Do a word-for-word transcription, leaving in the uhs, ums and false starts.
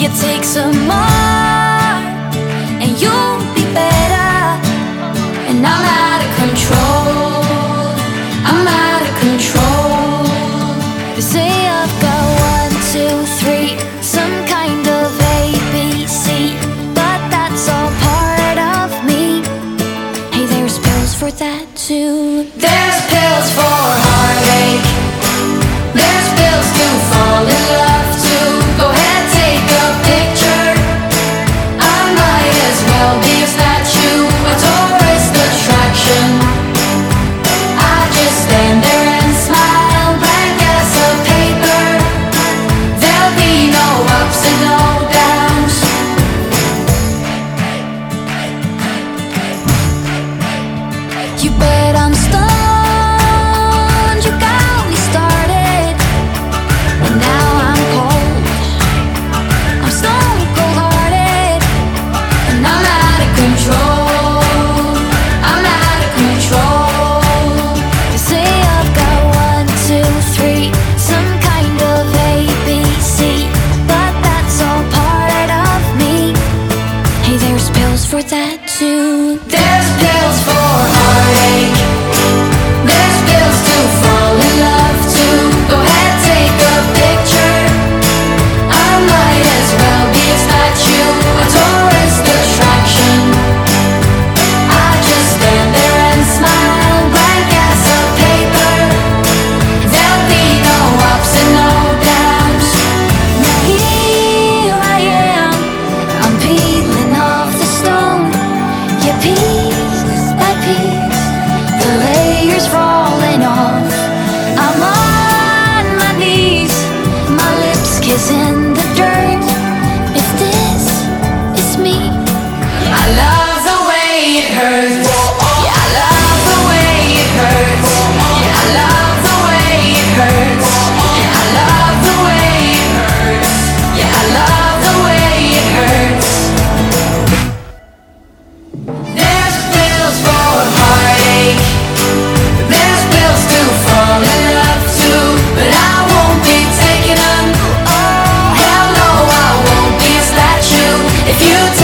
You take some more, and you'll be better. And I'm out of control, I'm out of control. They say I've got one, two, three, some kind of A B C, but that's all part of me. Hey, there's pills for that too. There's pills for heartache, there's pills to fall in love too. Go ahead, take a picture, I might as well be a statue, a tourist attraction. I just stand there and smile, blank as a paper. There'll be no ups and no downs. You bet I'm stoned, you got me started, and now I'm cold, I'm stone cold hearted, and I'm out of control, I'm out of control. They say I've got one, two, three, some kind of A B C, but that's all part of me. Hey, there's pills for that too. There's pills for heartache, there's pills to fall in love too. Go ahead, take a picture, I might as well be a statue, a tourist attraction. I just stand there and smile, blank as a paper. There'll be no ups and no downs. Now here I am, I'm peeling off the stone. Yeah, piece by piece, the layers falling off. I'm on my knees, my lips kissing the dirt. If this is me, I love the way it hurts. Yeah, I love the way it hurts. Yeah, I love the way it hurts. Yeah, I love the way it hurts. Yeah, I love the way it hurts. There's pills for heartache, there's pills to fall in love too, but I won't be taking them. Oh, hell no, I won't be a statue. If you